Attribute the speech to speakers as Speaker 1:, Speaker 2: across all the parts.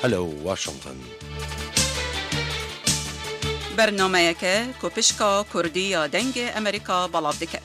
Speaker 1: هلو واشنطن.
Speaker 2: برنامه که کوپشکا کردی یا دنگ امریکا بلاف دکت.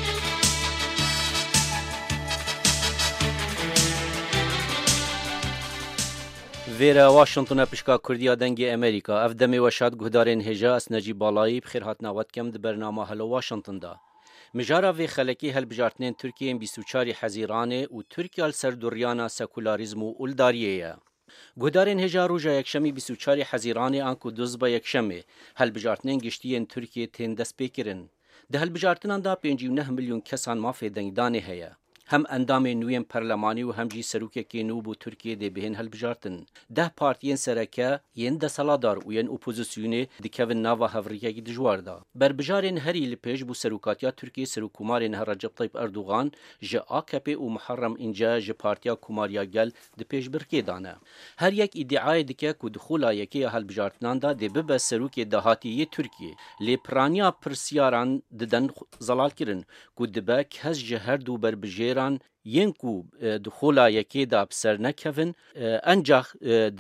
Speaker 3: ویرا واشنطن پشکا کردیا دنگ امریکا اف دمی وشاد گهدارین هجا اس نجی بالایی بخیر هات نوات کم د برنامه هلو واشنطن دا مجارا وی خلکی هل بجارتنین ترکیه 24 حزیرانه و ترکیه سردوریانا سکولاریزم و اولداریه گهدارین هجا روژا یکشمی 24 حزیرانه آنکو دوزبا یکشمه هل بجارتنین گشتیین ترکیه تین دست پیکرن ده هل بجارتنان دا 59 میلیون کسان مافی دنگدانه هیا هم اندام نویم پرلمانی و هم جی سروکه که نو بو ترکیه ده بهن هل بجارتن ده پارتین سرکه ین ده سالادار و ین اپوزیسیونه دکوین ناوا هفریه گی دجوار دا بر بجارین هری لپیش بو سروکاتیا ترکیه سروکومارین هر رجب طیب اردوغان جه آکپی و محرم اینجا جه پارتیا کوماریا گل ده پیش برکی دانه هر یک ادعای دکه که دخولا یکی هل بجارتنان دا ده ببه سروکه دهاتیه ترکیه لپرانیا پرسیاران ددن زلال کرن که دبه کهز جه هر دو بر بجیر ینکو دخولا یکی دا بسر نکفن انجاخ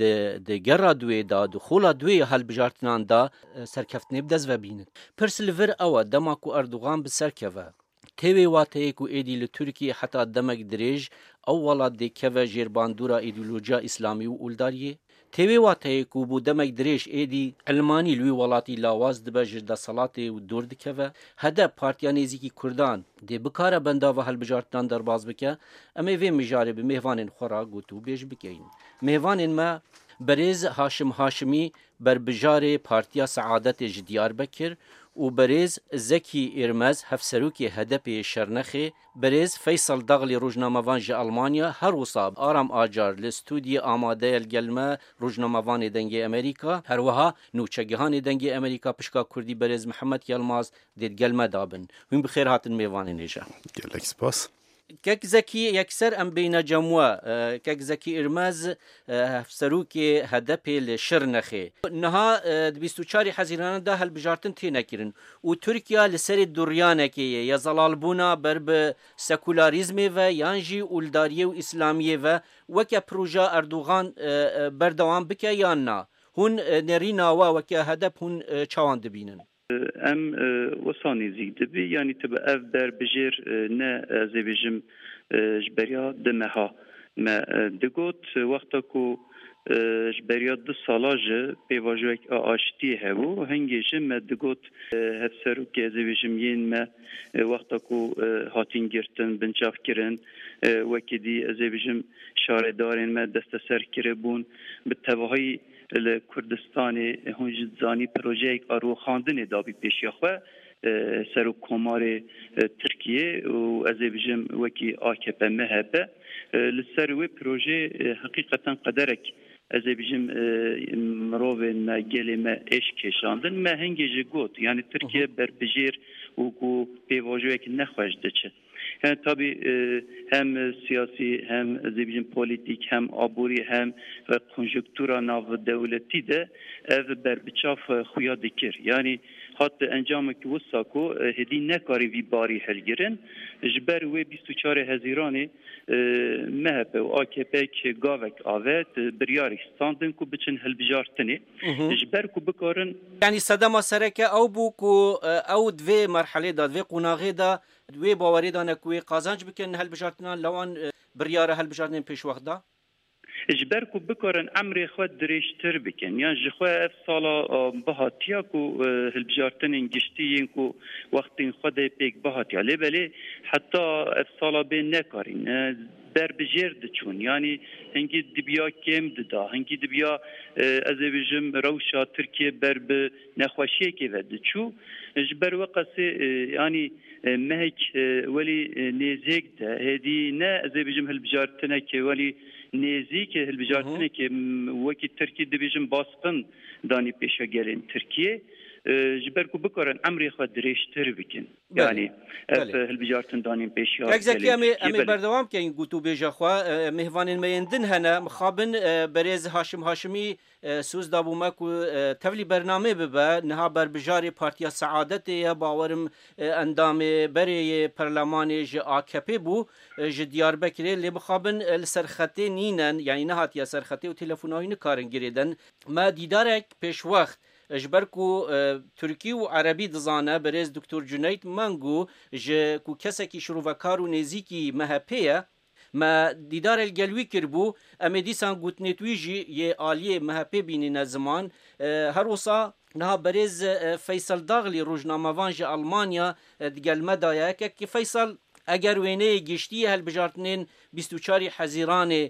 Speaker 3: ده گره دوی دا دخولا دوی هل بجارتنان دا سرکفتنی بدز و بیند پرسلور او دماکو اردوغان بسر کفه تیوی واته کو ایدی لترکیه حتی دمک دریج اولا ده کفه جیرباندورا ایدولوژیا اسلامی و اولداریه تیوی واته کو بو دمک دریج ایدی علمانی لوی ولاتی لاواز دبجر دا صلاتی و دور دکفه هده پارتیانیزی کی کردان ده بکاره بندا و هل بجارتنان در باز بکه اما وی مجاره به مهوانین خورا گوتو بیش بکین مهوانین ما بریز هاشم هاشمی بر بجاره پارتیا سعادت جدیار بکر و بریز زکی ارمز هفسروکی هدپ شرنخه بریز فیصل دغلی روزنامه‌وان ژ آلمانیا هر وصاب آرام آجار لستودی آماده الگلمه روزنامه‌وان دنگ امریکا هر وها نوچگهان دنگ امریکا پشکا کردی بریز محمد یلماز دید گلمه دابن هم بخیر هاتن میوان نیجا
Speaker 1: گلک سپاس
Speaker 3: کک زکی یکسر ام بین جموع کک زکی ارمز سروکی هدپ لشرنخه نها 24 حزیران ده هل بجارتن تی نکرن و ترکیه لسر دوریانه که یا زلال بونا برب سکولاریزم و یانجی اولداریه و اسلامیه و وکه پروژه اردوغان بردوام بکه یا نه هون نرینا و وکه هدپ هون چوان دبینن
Speaker 4: ام وصانی زیده بی یعنی تبا اف در بجیر نه زیبیجم جبریا دمها ما دگوت وقتا کو جبریا 2 سالاجه پیواجوک آشتی هبو هنگی جم دگوت هفسرو که زیبیجم ین ما وقتا کو هاتین گرتن بنچاف کرن وکی دی زیبیجم شاردارین ما دست سر کربون به تباهی لکردستان هنجد زانی پروژه آرو خاندن دابی پیشی خواه سر و کمار ترکیه و از بجم وکی آکپ مهبه لسر و پروژه حقیقتا قدرک از بجم مروه ما گلی ما اش کشاندن ما هنگی جگوت یعنی ترکیه بر بجیر و کو پیواجوه که نخواهش دچه yani tabii hem siyasi hem zibjin politik hem aburi hem konjonktüra nav devleti de ev berbiçaf xuya dikir. Yani hatta encamı ki vusako hedi nekari vi bari helgirin jber ve 24 Haziran'ı MHP ve AKP ki gavek avet biryari standın ku biçin helbijartini jber ku bikarin
Speaker 3: yani sadama sereke او بو کو او دوی مرحله دا دوی قناغه دا دوی باوری دا نکوی قازانج بکن هل بجارتنان لوان بریاره هل بجارتنان پیش وقت دا
Speaker 4: اجبر کو بکارن عمر خود دریشتر بکن یعنی جخوا اف سالا بهاتیا کو هلبجارتن گشتین کو وقتین خود پیک بهاتیا لبلی حتی اف سالا بین نکارین بر بجرد چون یعنی هنگی دبیا کم ددا هنگی دبیا از ویژم روشا ترکیه بر به نخوشی که ود چو جبر وقت یعنی مهک ولی نزیک ده هدی نه از ویژم هلبجارتنه که ولی نزیک هلبجارتنه که وکی ترکیه دبیجم باسقن دانی پیشا گرین ترکیه جبر کو بکارن امری خود درشتر بکن یعنی هلبجارتن دانین پیشیار
Speaker 3: اگزاکتلی امی بردوام که این گوتو بیجا خوا مهوانین میندن هنه مخابن بریز هاشمی سوز دابو مکو تولی برنامه ببه نها بربجاری پارتیا سعادت یا باورم اندام بری پرلمان ج AKP بو ج دیاربکر لی مخابن لسرخطه نینن یعنی نهات یا سرخطه و تلفن‌های نکارن گریدن ما دیدارک پیش وقت اجبركو تركي وعربي دزانه برز دكتور جنيد مانجو ج كو كسكي شروفكارو نزيكي مهبيه ما دیدار الگلوی کربو امدیسان گوتنتویجی یه آلیه مهپی بینی زمان هر وصا نها برز فیصل داغلی روزنامه‌وان ج آلمانیا دگل مدایا که فیصل اگر وینه گشتی هل بجارتنین 24 حزیران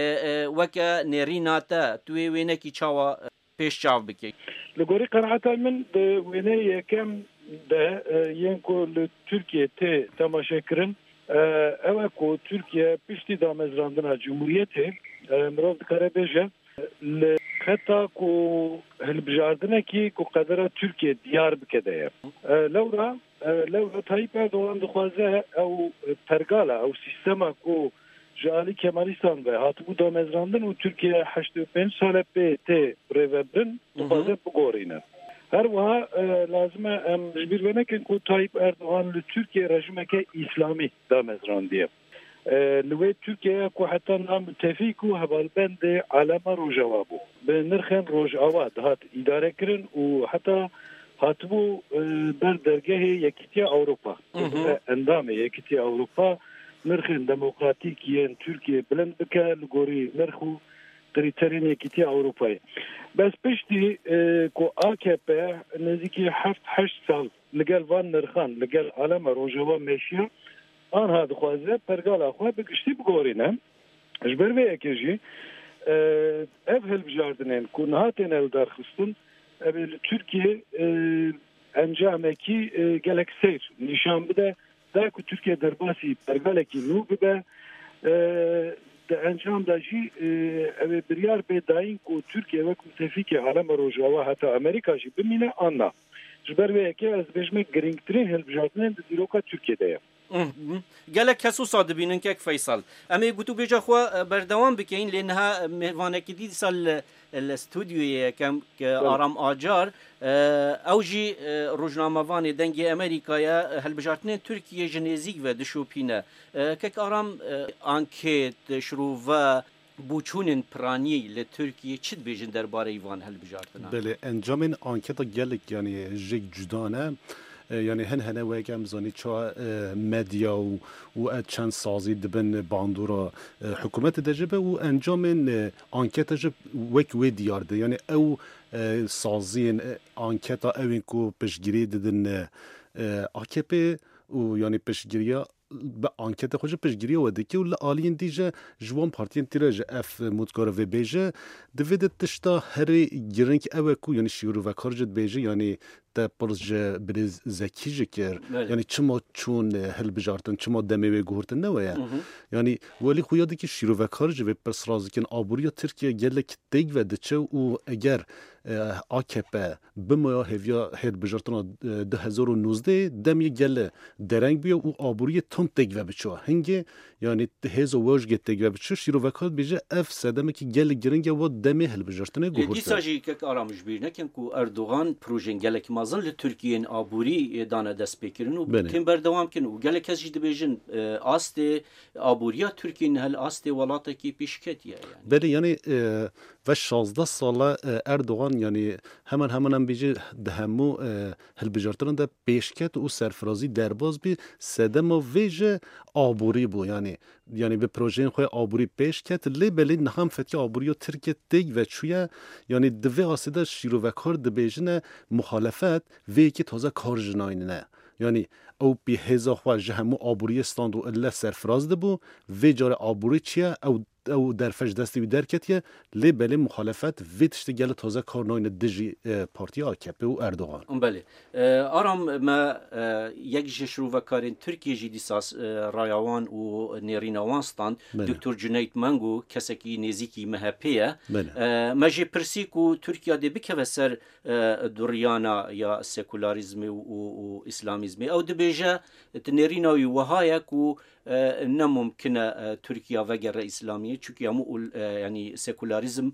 Speaker 3: وکا نریناتا توی وینه کی چاوا پیش چاو بکی
Speaker 5: لگوری قناعتا من وینه یکم ده ینکو لترکیه تماشا کرن اوه کو ترکیه پشتی دامزراندنا جمهوریته مراز دکاره بیجه لخطا کو هلبجاردنه کی کو قدره ترکیه دیار بکده لورا تایپ اردوغان دخوازه او پرگاله او سیستما کو جالی کمالیستان به هاتبو دامزراندن و ترکیه 85 ساله به تی بریوبرن دخوازه بگورینه هر وها لازمه جبیر بنا که کو تایپ اردوغان لترکیه رژیمه که اسلامی دامزراندیه لوی ترکیه کو حتی نام تفیکو هبالبند علامه روجوابو به نرخن روجاوا دهات اداره کرن و حتی هاتبو بر درگه یکیتی اوروپا اندام یکیتی اوروپا نرخن دموکراتیکیان ترکیه بلند بکه لگوری نرخو قریترین یکیتی اوروپایی بس پشتی کو AKP نزدیکی 7-8 سال لگل وان نرخان لگل علامه روجوا میشیا آنها دخوازه پرگال خواه بگشتی بگورینه اجبر به اکیجی اف هلبجاردنین کو نهاتین الدارخستون ترکیه انجامکی گلک سیر نشان بده دا که ترکیه در باسی پرگالکی نو بده در انجام داشی بریار به داین که ترکیه وقت متفیک عالم روجاوا حتی امریکا جی بمینه آنها جبر به اکی از بجمه گرینگترین هلبجاردنین در دیروکا ترکیه ده
Speaker 3: گلک کسو ساده بینن که فیصل اما گوتو بیجا خوا بردوام بکین لانها مهوانکی دی سال الاستودیوی کم که آرام آجار اوجی روزنامه‌وان دنگ امریکایا هلبجارتنین ترکیه جنزیک و دشوپینه که آرام انکیت شروع بوچونن پرانی لترکیه چید بیجن درباره ایوان هلبجارتنه
Speaker 1: بله انجام این آنکتا گلک یعنی جگ جدانه یعنی هنه ویگم زنی چه مدیا و چند سازی دبن باندورا حکومت دجبه و انجام آنکت جب وی دیارده یعنی او سازی آنکتا اوین کو پشگیری ددن AKP و یعنی پشگیریا به آنکت خوش پشگیری و دکی و لالین دیجه جوان پارتین تیرج اف مدکار و بیجه دوید تشتا هر گرنگ اوه کو یعنی شیرو و کارجت بیجه یعنی تا پرج بریز زکی جکر یعنی چما چون هل بجارتن چما دمی و گورتن نویا یعنی ولی خویاده که شیرو و کارج و پرس رازکن آبوریا ترکیه گلک دیگ و دچه و اگر AKP بمایا هفیا هل بجارتن 2019 دمی گل درنگ بیا و آبوری تون دیگ و بچه هنگه یعنی هز و واج گت دیگ و بچه شیرو و کار بیجه اف سدمه که گل گرنگ و دمی هل بجارتن گورتن
Speaker 3: دیساجی که آرامش بیر نکن کو اردوغان پروژن گلک مازن لترکیه آبوری دانه دست بکرن و تیم بردوام کن و گله کس جد بیجن آست آبوریا ترکیه هل آست ولاته کی پیشکتیه یعنی
Speaker 1: بله یعنی و 16 ساله اردوغان یعنی همان بیجه دهمو هل بجارتن ده پیشکت و سرفرازی درباز بی سدم و ویژه آبوری بو یعنی به پروژه خواه آبوری پیشکت لی بلی نهم فتی آبوری و ترکیه دیگ و چویه یعنی دوی آسیده شیرو و کار ده بیجن مخالفت وی که تازه کار جناین نه یعنی او بی هزا خواه جهمو آبوری استاند و اله سرفراز ده بو وی جار آبوری چیه او او درفش دستی درکتیه لی بله مخالفت ویتشت گل تازه کارناین دجی پارتی AKP و اردوغان.
Speaker 3: بله آرام ما یک جشرو و کارین ترکیه جی دیساس رایوان و نیرینوان ستان دکتر جنید منگو کسی که نزیکی مهپیه ما جی پرسیک و ترکیه دی بکه سر دوریانا یا سکولاریزم و اسلامیزم او دبیجه نیرینوی وهایه که نممکنه ترکیه وگر اسلامیه چونکه همو یعنی سکولاریزم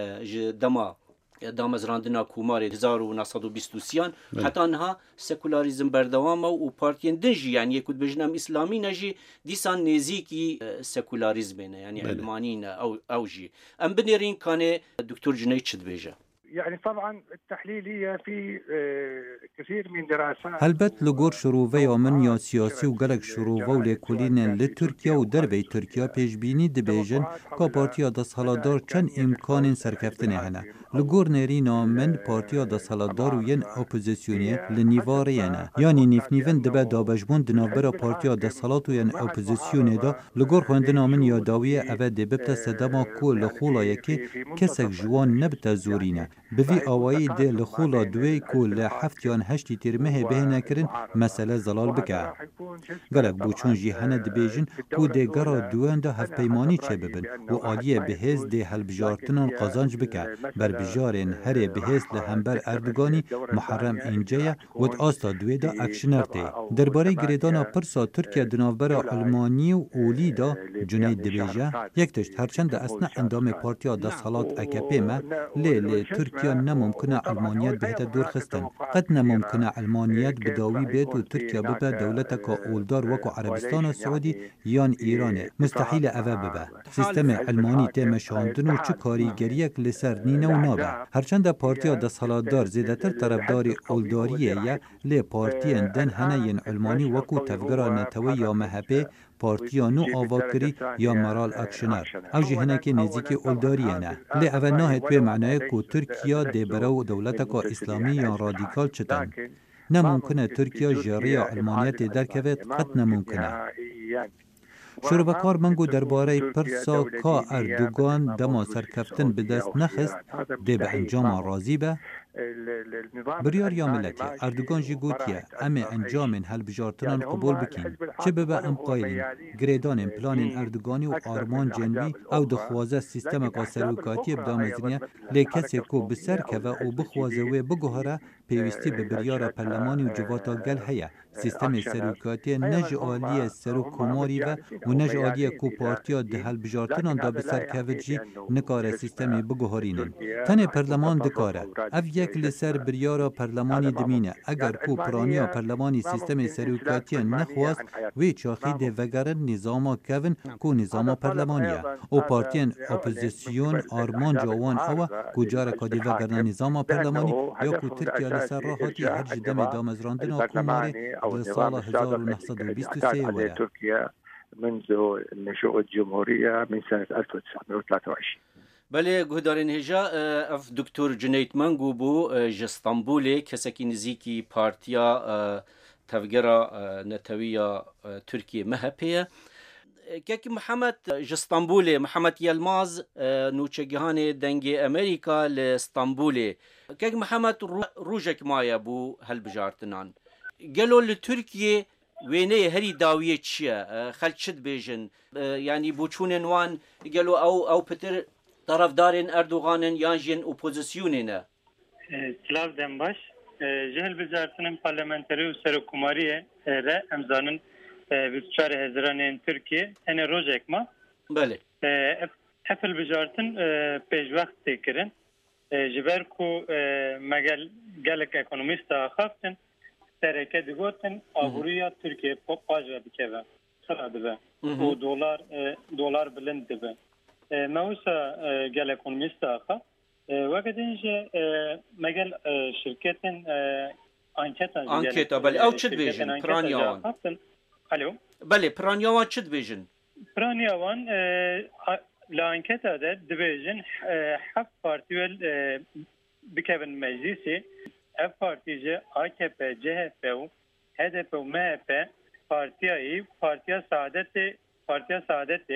Speaker 3: دامزراندنا کومار 1923 حتی انها سکولاریزم بردوام و پارتین دنجی یعنی یکود بجنم اسلامی نجی دیسان نزیکی سکولاریزمینه یعنی علمانین او جی ام بنیرین کانه دکتور جنید چد بیجه
Speaker 6: يعني طبعا التحليلية في كثير من دراسات
Speaker 7: هلبت لگور شروع یا من یا سیاسی و گلک شروع و لیکولین لترکیه و دربی ترکیه پیشبینی دبیجن که پارتیا دستهالدار چند امکان سرکفتنه هنه لگور نرینا من پارتیا دستهالدار و ین اپوزیسیونی لنیواره ینه یعنی نیفنیون دبه دابجبون دنابرا پارتیا دستهالات و ین اپوزیسیونه دا لگور خوندنا من یا داویه اوه دببت صدما کو لخولا یکی کسک جوان نبت زورینه بوی آوایی ده لخولا دوی کو لحفت یان هشتی تیرمه به نکرن مسئله زلال بکه گلک بوچون جی هنه دبیجن کو ده گرا دوان ده هف پیمانی چه ببن و آلیه بهز ده هلبجارتنان قازانج بکه بر بجارن هره بهز لهمبر اردوگانی محرم اینجایه و آستا دوی ده اکشنر ته درباره گریدانا پرسا ترکیه دنابرا علمانی و اولی ده جنید دبیجه یک تشت هرچند اصنا اندام پارتیا ده سالات AKP ما لیل ترکیه نممکنه علمانیت بهت دور خستن قد نممکنه علمانیت بداوی بیت و ترکیه ببه دولت که اولدار وکو عربستان سعودی یان ایرانه مستحیل اوه ببه سیستم علمانی تیم شاندن و چه کاریگریک لسر نینه و نابه هرچند پارتیا ده سالادار زیدتر طرفدار اولداریه یا لی پارتی اندن هنه ین علمانی وکو تفگرا نتوی یا مهبه پارتیانو آواکری یا مرال اکشنر او جهنه که نزدیک اولداریه نه لی اول ناه توی معنی که ترکیه ده برو دولت که اسلامی یا رادیکال چتن نممکنه ترکیه جاری علمانیت درکوید قد نممکنه شروبکار منگو درباره پرسا که اردوگان دما سرکفتن به دست نخست ده به انجام راضی به بریار یا ملتی اردوگان جی گوتیه امه انجام هلبجارتنان قبول بکین چه به ام قایلین گریدان پلان اردوگانی و آرمان جنوی او دخوازه سیستم قاسروکاتی بدامزنیه لی کسی که بسر که و بخوازه و بگوهره پیوستی به بریار پرلمانی و جواتا گل هیا سیستم سروکاتی نج آلی سروکوماری و نج آلی کو پارتیا ده هلبجارتنان دا بسر که جی نکاره سیستمی بگوهرینن تن پرلمان دکاره اف یک لسر بریارا پرلمانی دمینه اگر کو پرانیا پرلمانی سیستم سروکاتی نخواست وی چاخی ده وگرن نظاما کون کو نظاما پرلمانیه او پارتین اپوزیسیون آرمان جوان او کجاره کدی وگرن نظاما پرلمانی یا کو ترکیه لسر راحتی هر جدم دامزراندن و کماره به سال 1923 ویا
Speaker 6: منذ نشوء الجمهورية من سنة 1923
Speaker 3: بله گهدارین هجا اف دکتر جنید منگو بو جستانبولی کسکی نزیکی پارتیا تفگرا نتویا ترکیه مهپیه که محمد جستانبولی محمد یلماز نوچگهان دنگ امریکا لستانبولی که محمد روجک مایا بو هل بجارتنان گلو لترکیه وینه هری داویه چیه خلق شد بیجن یعنی بوچونن وان گلو او پتر طرفدارın Erdoğan'ın yanjin opozisyonuna.
Speaker 8: Slav Dembaş, Cehil Wezareti'nin parlamenteri ve serokkumariye re emzanın 24 Haziran'ın Türkiye ene rojekma.
Speaker 3: Bale.
Speaker 8: Efel Wezareti'nin pejvakt tekirin. Jiber ku megel gelek ekonomist axaftin tereke digotin avuriya Türkiye pajva dikeve. Sıra dibe. O dolar bilind dibe. موسى قال ايكونوميست اخر وقدنج مجال شركات
Speaker 3: انكيتا بل او تشد فيجن برانيوان
Speaker 8: الو
Speaker 3: بله برانيوان تشد فيجن
Speaker 8: برانيوان لا انكيتا ده ديفيجن حق بارتيول بكابن مجلسي اف بارتي جي AKP CHP و HDP و MHP بارتيا سعادت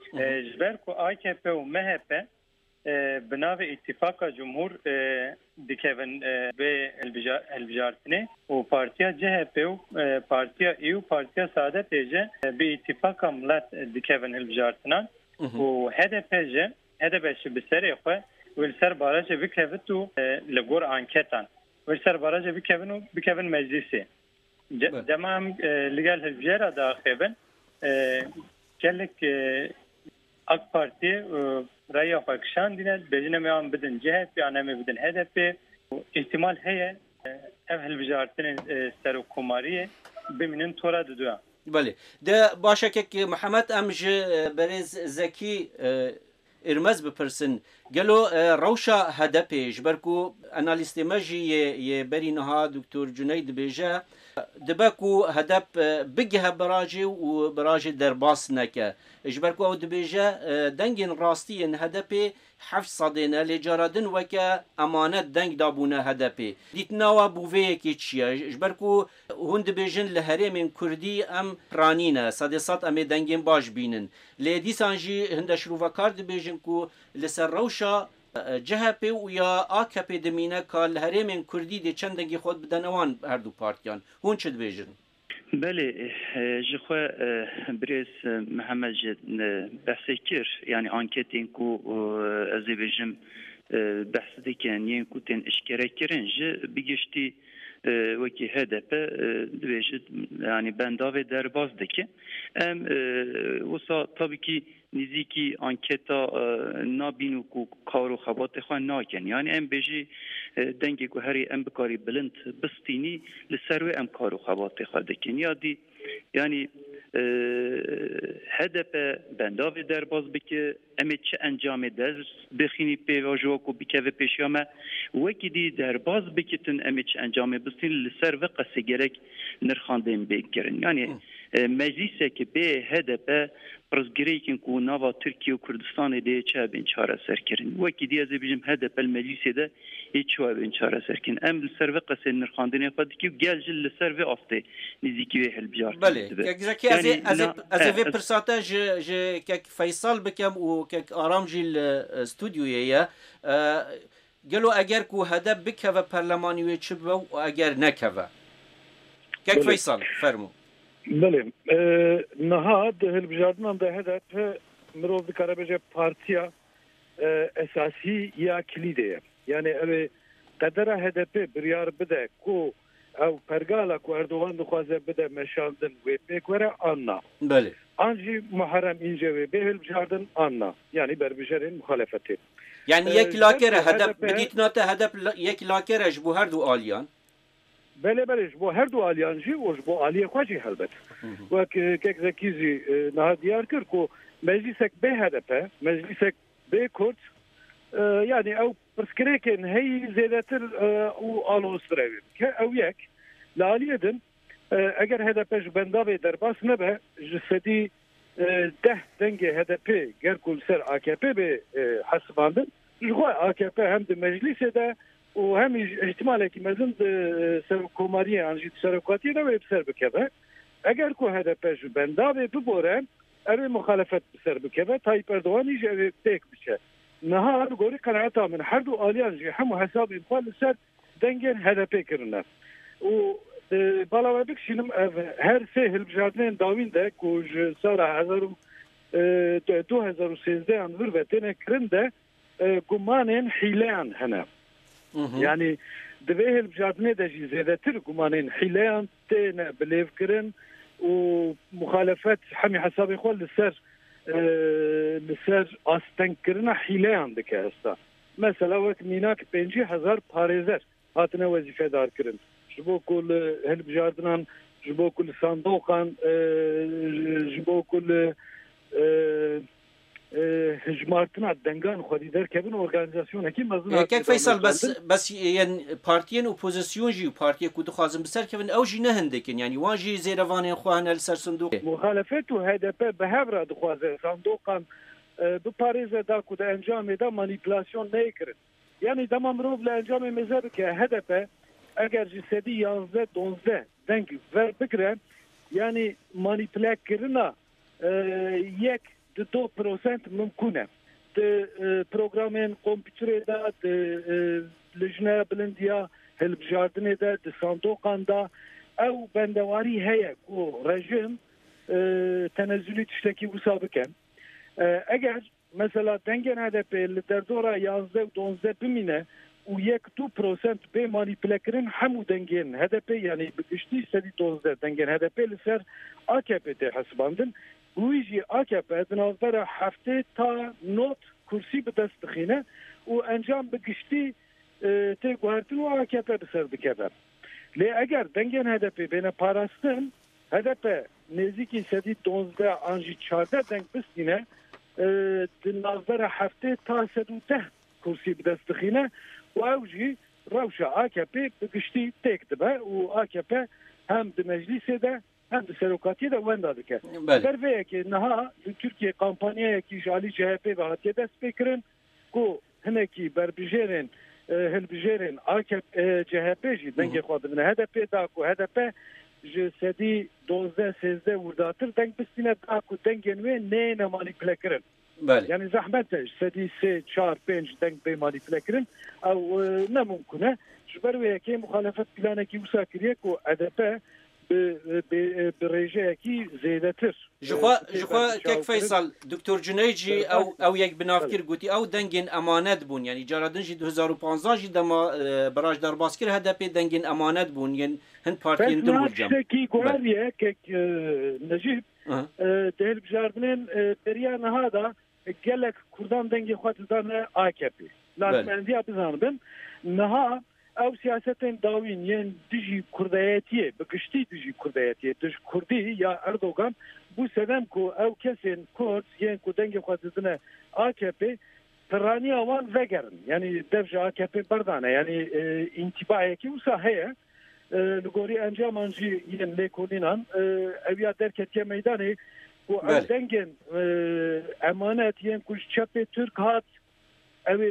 Speaker 8: جبر کو AKP و MHP بناو اتفاق جمهور دکون به البجارتنه و پارتیا CHP و پارتیا ایو پارتیا سعادت ایجه به اتفاق ملت دکون البجارتنان و HDP جه HDP شی بسری خواه ولسر باراج بکوتو لگور آنکتان ولسر باراج بکون مجلسی جمعم لگل البجارة داخبن کلک AK Parti raya fakşan dine bejine meyan bidin CHP aneme bidin HDP ihtimal heye ev bijartın serokumariye biminin tora dudu.
Speaker 3: بله ده باشه که محمد امج برز زکی ارمز بپرسن گلو روشا هدپیش برکو انالیست مجی ی بری نها دکتر جنید بیجه دبکو هدپ بگه براجی و براجی در باس نکه اجبرکو او دبیجه دنگین راستین هدپی 700 لجاردن وکه امانت دنگ دابونه هدپی دیتناوا بووه کی چیه اجبرکو هون دبیجن لهرم کردی ام رانینه صدیصات ام دنگین باش بینن لیدیسانجی هندشروفا کار دبیجن کو لسر روشا CHP و یا AKP دمینه کال هرم کردی دی چندگی خود بدنوان هر دو پارتیان هون چه دبیجن؟
Speaker 4: بله جخوا بريس محمد جد بحث كير يعني انكيتين كو ازي بجم بحث دي كان ينكو تن اشكرا كيرن جي بيجشتي وكي هدف دويجد يعني بنداوي درباز دكي ام وصا طبي كي نزيكي انكيتا نابينو كو كارو خبات خوان ناكن يعني ام بيجي دنگی کو هری ام بکاری بلند بستینی لسروی ام کارو خواهد خواهدکن یادی یعنی هدف بنداوی در باز بکه امی چه انجام دست بخینی پیواجو کو بکه و پیشیامه وکی دی در باز بکتن امی چه انجام بستین لسر و قصه گرک نرخاندیم بکرن یعنی مجلسه که به هدف پرزگریکن کو نوا ترکیه و کردستان دی چه بین چاره سر کرن وکی دی از بیجم هدف المجلسه ده هیچ شو بین چاره سر کن ام لسر و قصه نرخاندنی خود کی گل جل لسر و افته نزیکی به حل بیار
Speaker 3: بله که از وی پرساته ج که فیصل بکم و که آرام جیل استودیویه گلو اگر کو هدف بکه و پارلمانیوی چه و اگر نکه که فیصل فرمو
Speaker 5: بله نهاد هلبجاردنان ده هدف مروف دکاره بجه پارتیا اساسی یا کلیده yani ev kadera HDP biryar bide ku ev pergala ku Erdoğan dixwaze bide meşandin ve pekvere anna.
Speaker 3: Bale.
Speaker 5: Anji Muharrem İnce ve Behel Bjardın anna. Yani berbijerin muhalefeti.
Speaker 3: Yani yek lakere hedef beditnate hedef yek lakere bu her du aliyan.
Speaker 5: Bele bu her du aliyancı o bu aliye xwaci helbet. Ve kek zekizi naha diyar kır ku meclisek be HDP meclisek be Kürt yani ev prskreken hey zedetir u alostrevi ke ev yek laliyedin eğer HDP bendave derbas nebe jisedi ده denge HDP gerkul ser AKP be hasbandın jwa AKP hem de meclise de o hem ihtimal ki mezun serkomariye anjit serokatiye de ve ser bekebe eğer ko HDP bendave bu boren ev muhalefet ser bekebe Tayyip Erdoğan iş tek biçe نهار گوری قناعتا من هر دو آلیان جی همو حساب امکان لسر دنگین HDP کرنه و بالا بکشینم هر سه هلبجاردنین داوین ده کج سال 2013 انور و تنه کرنده گمانین حیلیان هنه yani دوی هلبجاردنین ده جی زیده تر گمانین حیلیان تنه بلیف کرن و مخالفت همی حساب خوال لسر لسر آستنکرنا حیلیان دکه هستا مثلا وقت میناک 50,000 پارێزەر هاتنە وەزیفەدار کردن ji bo ku li hilbijardinan ji bo ku li sandoqan ji bo ku li hijmartina dengan xwedî derkevin organizasyonekî mezin
Speaker 3: kek Feysal bes yên partiyên opozisyon jî partiyê ku dixwazin bi ser kevin ew jî ne hindekin yani wan jî zêrevanên xwe hene li ser sindûqê
Speaker 5: muhalefet û HDP bi hev re dixwaze sandoqan bi parêze da ku di encamê da manîpulasyon neykirin yani dema mirov li encamê mêze bike HDP eger ji sedî 11-12 deng ver bikire yani manîpulekirina yek 2% ممکنه پروگرامین کامپیوتر دا لجنه بلندیا هلبجاردن دا صندوقان دا او بندواری هيا کو رژیم تنزلی تشتکی وسا بکن اگر مثلا دنگن HDP در دورا 11 و 12 بمینه و 1-2% به مانیپله کرن همو دنگن HDP یعنی بگشتی 12 دنگن HDP لسر AKP ده حسباندن ویجی AKP دنافبر هفته تا نوت کرسی به دست بخینه و انجام بگشتی تی گوهرتن و AKP بسر بکبر لی اگر دنگن HDP بین پاراستن HDP نزدیکی 12 آنجی 14 دنگ بستینه دنافبر هفته تا 110 کرسی به دست بخینه و اوجی روشا AKP بگشتی تک دبه و AKP هم ده مجلس ده هم ده سروکاتی ده ونده دکه در ویه که نها ترکیه کامپانیه که جالی CHP به هاتیه دست بکرن که هنکی بربجرن هلبجرن CHP جی دنگ خواه بدنه HDP دا که HDP جسدی 12-13 ورداتر دنگ بستینه دا که دنگ نوی نه نمانی پلکرن یعنی زحمتش سدی 3-4-5 دنگ به مانیپله کرن او نممکنه جبروی که مخالفت پلانه کی وسا کریه که HDP به رژه کی زیاده تر
Speaker 3: جخوا که فیصل دکتر جنیجی او یک بنافکر گوتی او دنگین امانت بون یعنی جارادن جی 2015 جی دما براج در باسکر HDP دنگین امانت بون یعنی هند پارتیین دم برجام
Speaker 5: کی گواریه که نجیب دهل بجاردنین دریا نهادا گلک کردان دنگی خواهد دانه AKP لازم اندیا بزنبن نها او siyasetin davin yen diji kurdayetiye bıkıştı diji kurdayetiye dij kurdi ya Erdoğan bu sedem ku ev kesin Kurd yen ku denge xwazidine AKP terani avan vegerin yani devje AKP bardane yani intibaheki usa heye ligori encam anji yen lekoninan ev ya derketiye meydanı ku ev dengen emanet yen ku çepe Türk hat اوی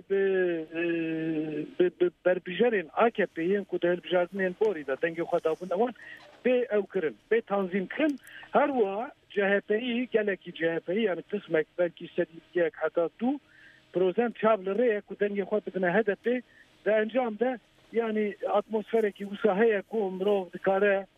Speaker 5: به بربجرین AKP ین کو ده بربجرین بوری دا دنگ خود دابون دوان به او کرن به تنظیم کرن هر وا CHP'yi geleki CHP'yi yani kısmek belki sediyek hatta 2% çavlere ku denge خود بدنه HDP de encam da yani atmosfereki usahaya ku mrov dikare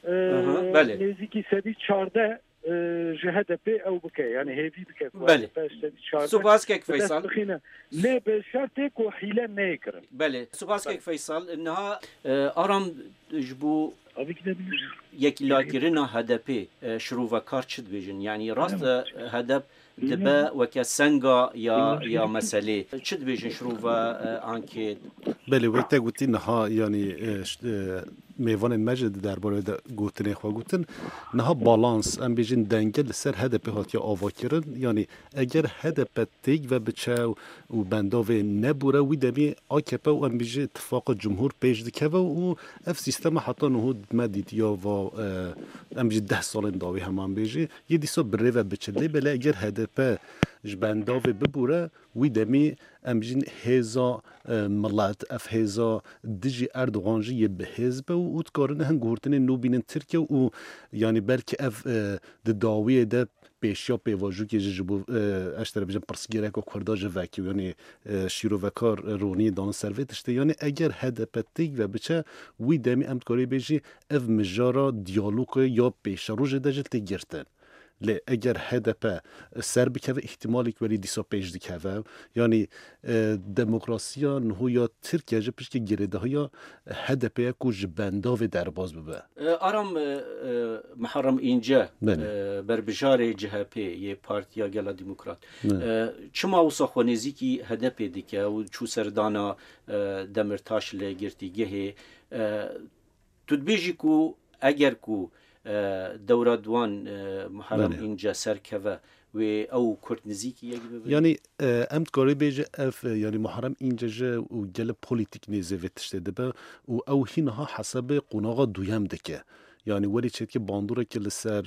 Speaker 5: neziki sedi çarda HDP او بکه یعنی هیوی بکه
Speaker 3: بله سپاس که فیصل
Speaker 5: لی به شرط کو حیله نکرد
Speaker 3: بله سپاس که فیصل انها آرام جبو یک لاگرنا HDP شروع و کار چد بیجن یعنی راست هدف دبا وک سنگا یا مسئله چد بیجن شروع و انکیت
Speaker 1: بله وقت گوتی نها یعنی میوان مجد درباره گوتنه خو گوتن نها بالانس ام بیجن دنگه لسر HDP هاتیا آوا کرن یعنی اگر HDP تیگ و بچاو و بنداو نبوره وی دمی AKP و ام بیجه اتفاق جمهور پیش دکه و اف سیستم حتی نهود مدید یا و ام بیجه 10 سال داوی همان بیجه یه دیسا بره و بچله بله اگر HDP جبنداو ببوره وی دمی ام بیجن هزا ملت اف هزا دجی اردوغان جی به حزب و تکارن هنگ گورتن نوبینن ترکیه و یعنی بلکه اف داویه ده پیشیا پیواجو که جبو اشتر بیجن پرسگیره که کرداج وکی یعنی شیرو وکار رونی دان سرویتشته یعنی اگر HDP تیگ و بچه وی دمی ام تکاری بیجی اف مجارا دیالوگ یا پیش روش دجل تیگرتن لی اگر HDP سر بکوه احتمالی که ولی دیسا پیش دیکوه یعنی دموکراسیا نهو یا ترکیه جه پیش که گریده ها یا HDP که جبنداو در باز ببه
Speaker 3: آرام محرم اینجا بربجار CHP یه پارتیا گلا دموکرات چما اوسا خوانیزی که HDP دیکه و چو سردانا دمرتاش لگرتیگه تدبیجی که اگر که دورة دوان محرم اینجا سرکوه و او کرد نزیکی
Speaker 1: یعنی امت کاری بیجه اف یعنی محرم اینجا جه و گل پولیتیک نیزه ویتشته ده و او هینها حسب قناغا دویم دکه يعني ولي تشكي باندورة كي لسر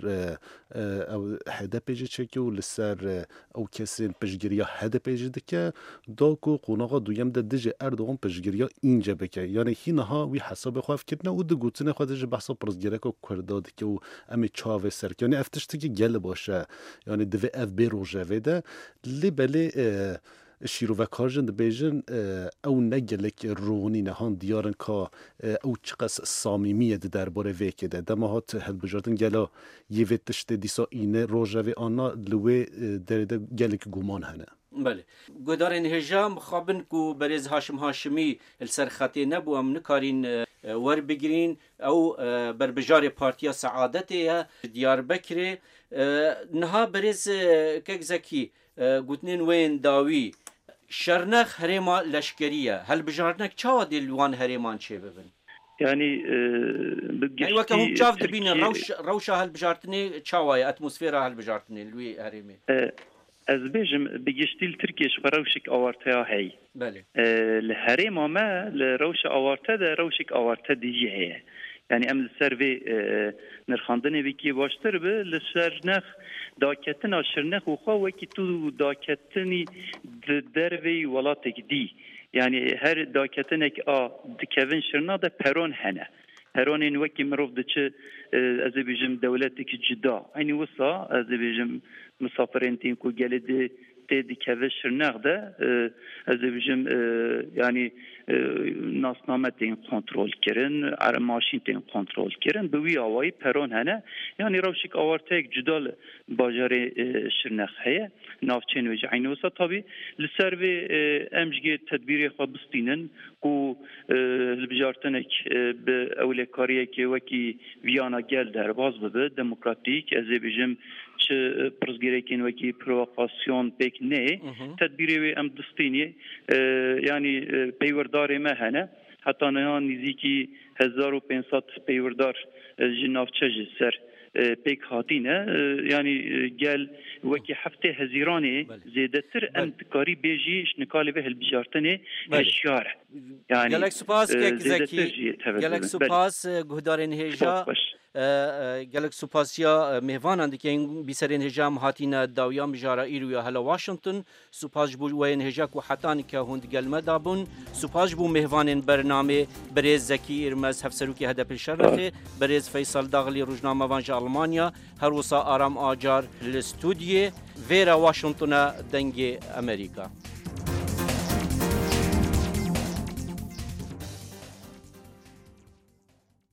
Speaker 1: او هدا بيجي تشكي ولسر او كسين بجگريا هدا بيجي دكا داكو قوناغا دويم ده دجي اردوغان بجگريا اینجا بكا يعني هينها وي حساب خواف كتنا و دگوتنه خودش بحثا پرزگرکا کردا دكا و امی چاوه سرک يعني افتشتي كي گل باشه يعني دوی اف بي روجاوه ده لی بلی شیرو و کارجن بیجن او نگلک رونی نهان دیارن که او چقدر صمیمیه درباره ویکه ده دماهات هل بجارتن گلا یویتشت دیسا اینه روژاوی آنا لوی درده گلک گمان هنه.
Speaker 3: بله گودارین هجام خابن کو برز هاشمی السرخاتی نبو ام نکارین ور بگیرین او بربجار پارتیا سعادته دیار بکری نها برز کک زکی گوتنین وین داوی شرنخ هرما لشکریه هل بجارنک چاوا دیلوان هرمان چه ببن
Speaker 4: يعني
Speaker 3: يعني وكهم شاف دبين روشة هل بجارتني چاوا اتموسفيرا هل بجارتني لوي هرمي
Speaker 4: از بيجم بيجشتيل تركيش فروشك اوارتا هي
Speaker 3: بله
Speaker 4: الهريمه ما لروش اوارتا ده روشك اوارتا دي هي يعني ام السيرفي نرخاندنه بكي باشتر به لشرنخ داكتنا شرنخ وخا وكي تو داكتني دروي ولاتك دي يعني هر داكتنك دكفن شرنا ده بيرون هنا هرون وكي مروف دچ از بيجم دولتك جدا يعني وصا از بيجم مسافرين تين كو جلد تدي كفش نقده از بيجم يعني ناسنامه تين كنترول كرن على ماشين تين كنترول كرن بوي اوي بيرون هنا يعني روشك اورتك جدال باجار شرنخ هي نافچين وجعين وصا طبي لسربي امجي تدبيري خبستينن كو البجارتنك باولكاريه كي وكي فيانا جل در باز بده ديمقراطيك از بيجم چه پرزگیرکین وکی پروفاسیون بک نه تدبیری ام دستینی یعنی پیوردار ما هنه حتی نه نزدیکی 1500 پیوردار جنافچه سر بک هاتینه یعنی گل وکی هفته هزیرانی زیاده تر انتکاری بیجیش نکالی به هالبجارتنه هشیاره
Speaker 3: یعنی گلک سپاس که زکی گلک سپاس گهدارین هجا گلک سپاسیا مهوانند که این بیسرین هجام هاتین داویام جارا ایرو یا هلا واشنطن سپاس بو وین هجا کو حتان که هند گلمه دابون سپاس بو مهوانن برنامه برز زکی ارمز هفسرو که هدف الشرفه برز فیصل داغلی روزنامه وانج آلمانیا هر وسا آرام آجار الاستودیو ویرا واشنطن دنگ امریکا